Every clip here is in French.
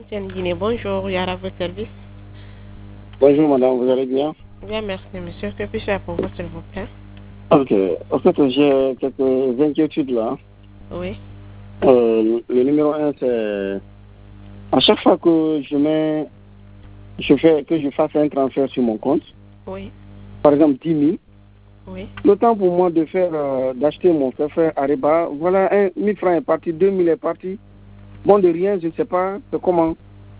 Tiens, Guinée, bonjour, Yara, votre service. Bonjour madame, vous allez bien? Bien, merci monsieur. Que puis-je faire pour vous, s'il vous plaît? Ok, en fait j'ai quelques inquiétudes là. Oui. Le numéro un, c'est à chaque fois que que je fasse un transfert sur mon compte, Oui. par exemple 10 000, Oui. le temps pour moi de d'acheter mon forfait Ariba, voilà, 1 000 francs est parti, 2 000 est parti. Bon, de rien, je ne sais pas, c'est comment.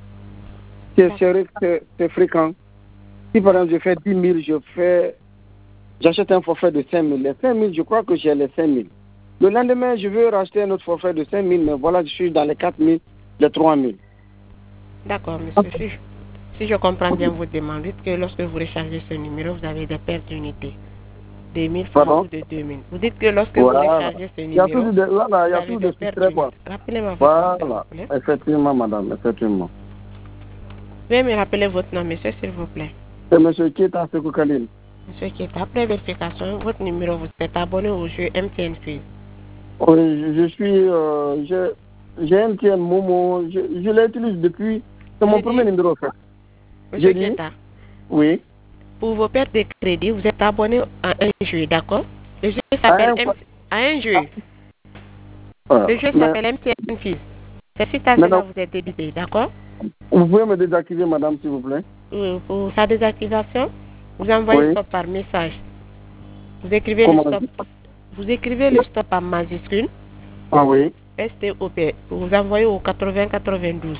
C'est fréquent. Si par exemple je fais 10 000, j'achète un forfait de 5 000. Les 5 000, je crois que j'ai les 5 000. Le lendemain, je veux racheter un autre forfait de 5 000, mais voilà, je suis dans les 4 000, les 3 000. D'accord, monsieur. Si je comprends bien votre demande, dites que lorsque vous rechargez ce numéro, vous avez des pertes d'unités. De 1 000 francs Pardon? ou de 2 000. Vous dites que lorsque vous Voilà. rechargez ce Il y a numéro, tout de, voilà, il y vous a avez tout des de pertes soustrait, quoi. d'unités. Rappelez-moi votre nom, s'il Voilà. vous plaît. Effectivement, madame, effectivement. Veuillez me rappeler votre nom, monsieur, s'il vous plaît. C'est monsieur Keita Sekou Khalil. Monsieur qui est après vérification, votre numéro, vous êtes abonné au jeu MTN Fuse. Oui, j'ai un TN Momo, je l'utilise depuis, c'est mon premier numéro, en fait. Monsieur Keta, oui. pour vos pertes de crédit, vous êtes abonné à un jeu, d'accord? Le jeu s'appelle un jeu. Le jeu s'appelle MTN Fuse. C'est suite à cela vous êtes débité, d'accord? Vous pouvez me désactiver, madame, s'il vous plaît? Pour sa désactivation, vous envoyez stop par message. Vous écrivez le stop. Vous écrivez le stop en majuscule. Ah oui. STOP. Vous envoyez au 8092.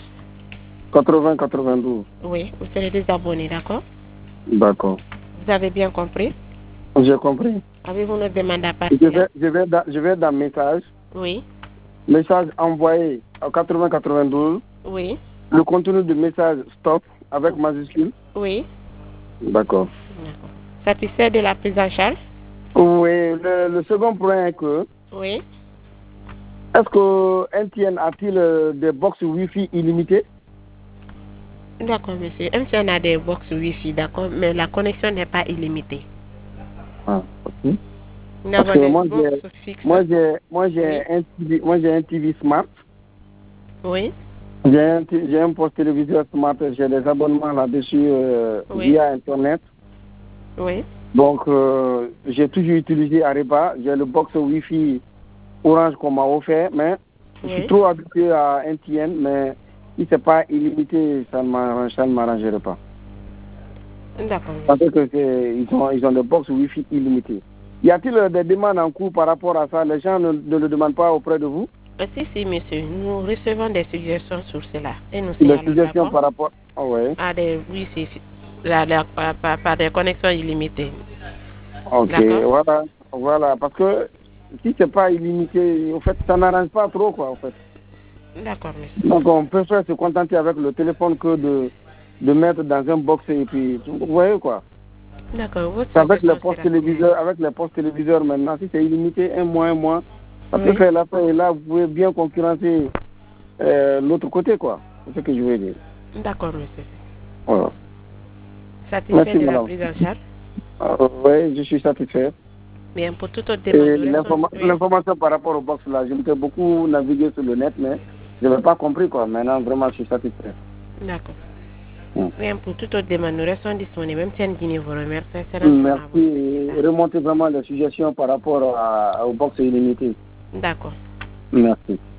8092. Oui, vous serez désabonné, d'accord? D'accord. Vous avez bien compris? J'ai compris. Avez-vous une demande à partir? Je vais dans message. Oui. Message envoyé à 8092. Oui. Le contenu du message stop avec majuscule. Oui. D'accord. Satisfait de la prise en charge? Oui. Le second point est que. Oui. Est-ce que MTN a-t-il des box Wi-Fi illimitées? D'accord, monsieur. MTN a des box Wi-Fi, d'accord, mais la connexion n'est pas illimitée. Ah, ok. Nous avons des box fixes. Moi, j'ai un TV Smart. Oui. J'ai un poste téléviseur Smart. J'ai des abonnements là-dessus via Internet. Oui. Donc, j'ai toujours utilisé Ariba. J'ai le box Wi-Fi Orange qu'on m'a offert, mais je suis trop habitué à MTN, mais si ce n'est pas illimité, ça ne m'arrangerait pas. D'accord. Parce que ils ont des box Wi-Fi illimitées. Y a-t-il des demandes en cours par rapport à ça? Les gens ne le demandent pas auprès de vous? Si, monsieur. Nous recevons des suggestions sur cela. Et nous des suggestions par rapport à des Wi-Fi, par des connexions illimitées. Ok, voilà. Parce que si ce n'est pas illimité, en fait, ça n'arrange pas trop, quoi, en fait. D'accord, monsieur. Donc, on préfère se contenter avec le téléphone que de mettre dans un box et puis, vous voyez, quoi. D'accord. Avec les postes téléviseurs maintenant, si c'est illimité, un mois, ça peut faire l'affaire et là, vous pouvez bien concurrencer l'autre côté, quoi. C'est ce que je veux dire. D'accord, monsieur. Voilà. Satisfait de la prise en charge? Oui, je suis satisfait. Bien, pour toute autre demande. L'information par rapport au box là, je m'étais beaucoup navigué sur le net, mais je n'avais pas compris, quoi. Maintenant, vraiment, je suis satisfait. D'accord. Bien, pour toute autre demande, nous restons disponibles. Même si Guinée vous remercie. Merci. Remontez vraiment les suggestions par rapport au box illimité. D'accord. Merci.